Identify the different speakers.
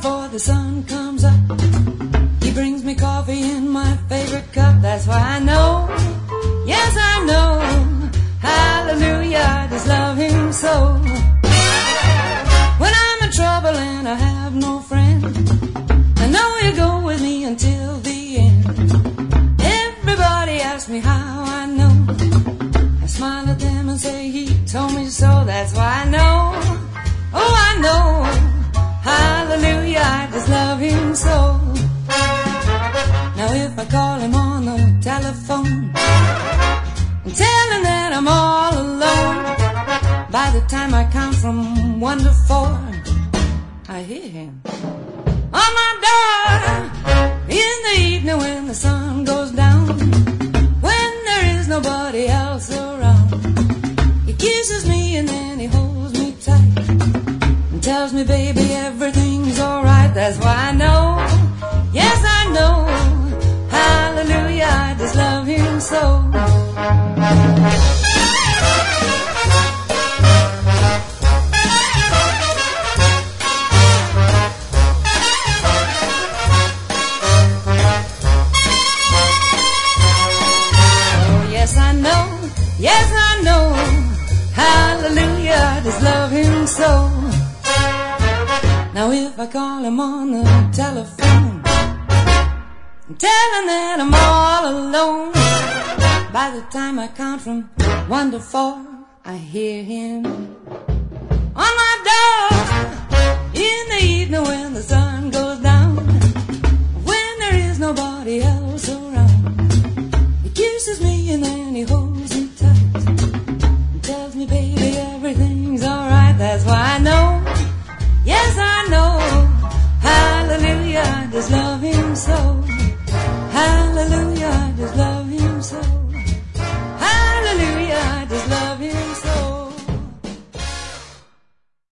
Speaker 1: before the sun comes up. He brings me coffee in my favorite cup. That's why I know, yes I know, hallelujah, I just love him so. When I'm in trouble and I have no friend, I know he'll go with me until the end. Everybody asks me how I know. I smile at them and say he told me so. That's why I know, oh I know, hallelujah, I just love him so. Now if I call him on the telephone and tell him that I'm all alone, by the time I count from 1 to 4, I hear him on my door. In the evening when the sun goes down, when there is nobody else around, he kisses me and then he holds me tight and tells me, baby, everything's alright. That's why I know, yes I know, hallelujah, I just love him so. Yes, I know, hallelujah, I just love him so. Now if I call him on the telephone and tell him that I'm all alone, by the time I count from 1 to 4, I hear him on my door. In the evening when the sun goes down, when there is nobody else around, he kisses me